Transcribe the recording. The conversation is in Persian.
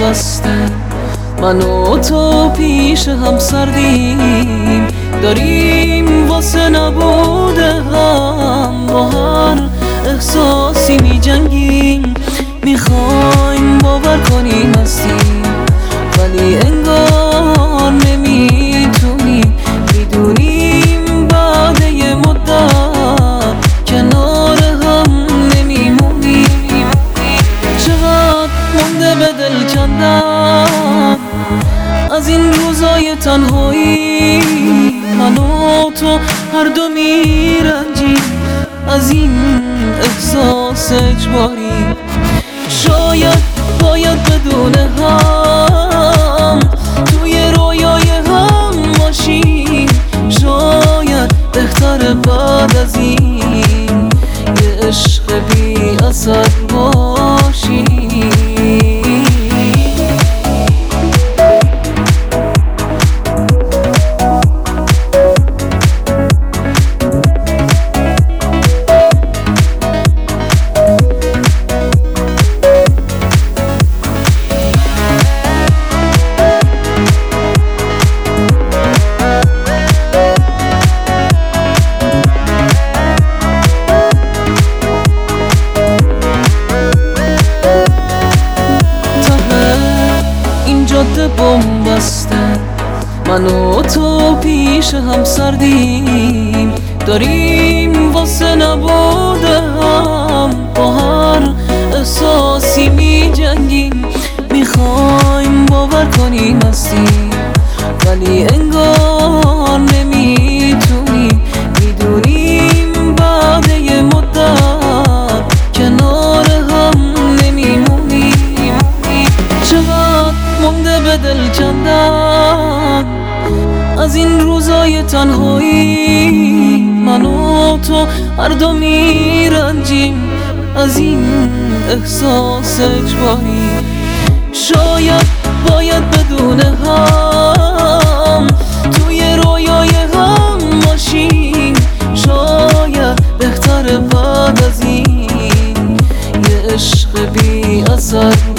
بسته، من و تو پیش هم سردیم، داریم واسه نبوده هم با هر احساسی می جنگیم. میخوایم باور کنیم هستیم ولی انگار نمیتونیم، میدونیم بعد یه مدت کنار هم نمیمونیم. چقدر مونده به دل کندن از این روزای تنهایی، من و تو هر دو میرنجیم از این احساس اجباری. شاید باید بدون هم توی رویای هم باشیم، شاید بهتر بعد از این یه عشق بی اثر باشیم. جاده بن‌بسته، من و تو پیش هم سردیم، داریم واسه نبوده هم با هر احساسی می جنگیم. میخوایم باور کنیم هستیم ولی انگار نمیتونیم، میدونیم بعد یه مدت کنار هم نمیمونیم. چقدر مونده به دل کندن از این روزای تنهایی، من و تو هر دو میرنجیم از این احساس اجباری. شاید باید بدون هم توی رویای هم باشیم، شاید بهتر بعد از این یه عشق بی اثر